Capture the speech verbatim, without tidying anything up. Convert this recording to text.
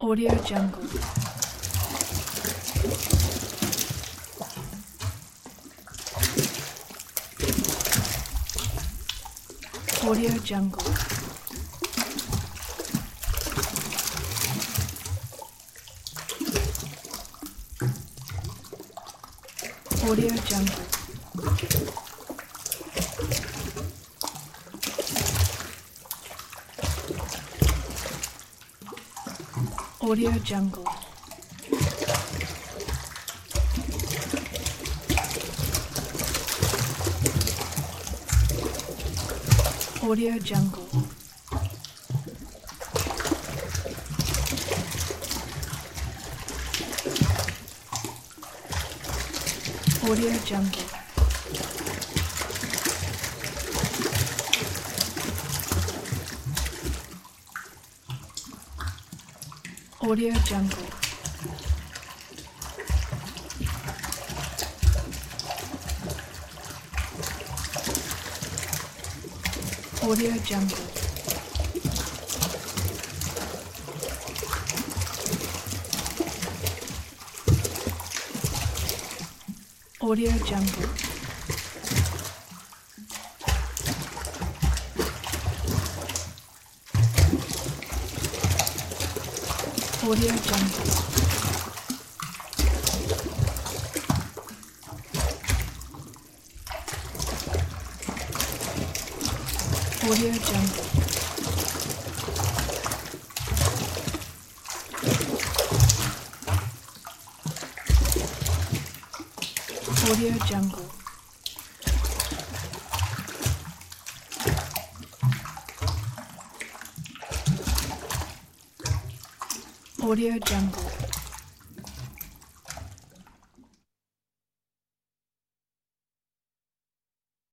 Audio Jungle. Audio Jungle. Audio Jungle. Audio Jungle. Audio Jungle. Audio Jungle. Audio Jungle. Audio Jungle. Audio Jungle. Audio Jungle. Audio Jungle. Audio Jungle. Audio Jungle.